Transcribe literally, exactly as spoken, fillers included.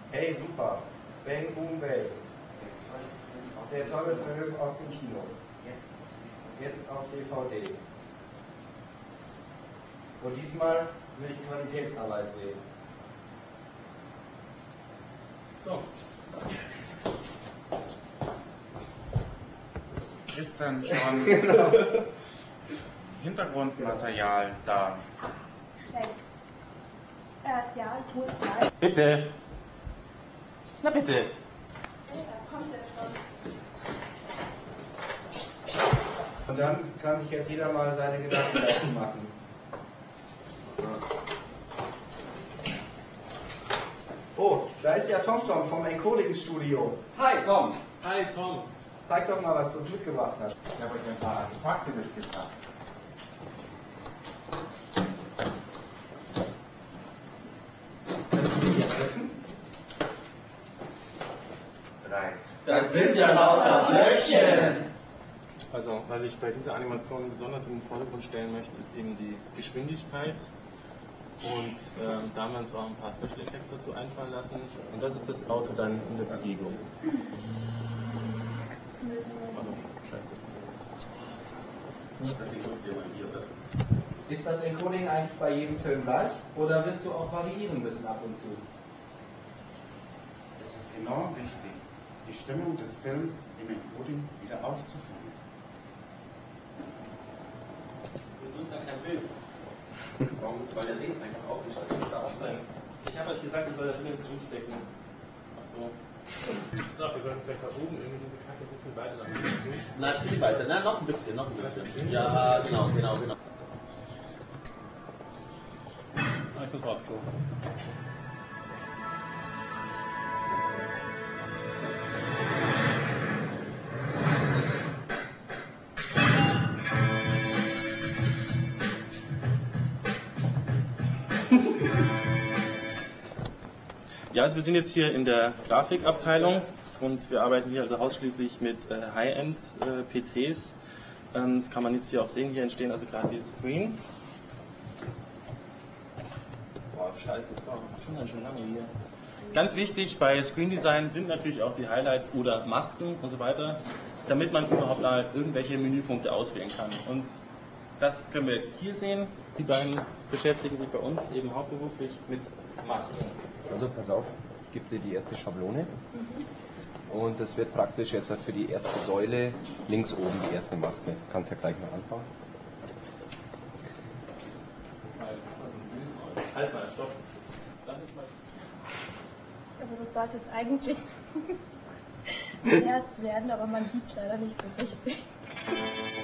Hey, super. Bang, boom, bang. Der tolle Film aus den Kinos. Jetzt auf D V D. Und diesmal will ich Qualitätsarbeit sehen. So. Ist dann schon Hintergrundmaterial da? Äh, ja, ich hol's gleich. Bitte. Na bitte. Ja, da kommt er schon. Und dann kann sich jetzt jeder mal seine Gedanken dazu machen. Oh, da ist ja TomTom vom Encoding Studio. Hi Tom. Hi Tom. Zeig doch mal, was du uns mitgebracht hast. Ich habe euch ein paar Artefakte mitgebracht. Kannst du mich jetzt helfen? Drei. Das sind ja lauter Blöckchen! Also, was ich bei dieser Animation besonders in den Vordergrund stellen möchte, ist eben die Geschwindigkeit. Und ähm, da haben wir uns auch ein paar Special Effects dazu einfallen lassen. Und das ist das Auto dann in der Bewegung. Oh, scheiße. Ist das Encoding eigentlich bei jedem Film gleich? Oder wirst du auch variieren müssen ab und zu? Es ist enorm wichtig, die Stimmung des Films im Encoding wieder aufzufangen. Das ist da kein Bild. Warum? Weil der Leben einfach ausgeschaltet ist. Da sein. Ich habe euch gesagt, ich soll das Bild jetzt umstecken. Ach so. So, wir sollten vielleicht da oben irgendwie diese Kacke ein bisschen weiter nach hinten. Nein, viel weiter, nein, noch ein bisschen, noch ein bisschen. Ja, genau, genau, genau. Ah, ich muss mal aufs Klo. Ja, also wir sind jetzt hier in der Grafikabteilung und wir arbeiten hier also ausschließlich mit äh, High-End-P Cs. Ähm, das kann man jetzt hier auch sehen, hier entstehen also gerade diese Screens. Boah, scheiße, ist doch schon ganz schön lange hier. Ganz wichtig bei Screen Design sind natürlich auch die Highlights oder Masken und so weiter, damit man überhaupt mal irgendwelche Menüpunkte auswählen kann. Und das können wir jetzt hier sehen. Die beiden beschäftigen sich bei uns eben hauptberuflich mit Masken. Also pass auf, ich gebe dir die erste Schablone und das wird praktisch jetzt halt für die erste Säule links oben die erste Maske. Kannst ja gleich mal anfangen. Halt mal, stopp. Dann ist mal. Also das sollte jetzt eigentlich ein Herz werden, aber man sieht es leider nicht so richtig.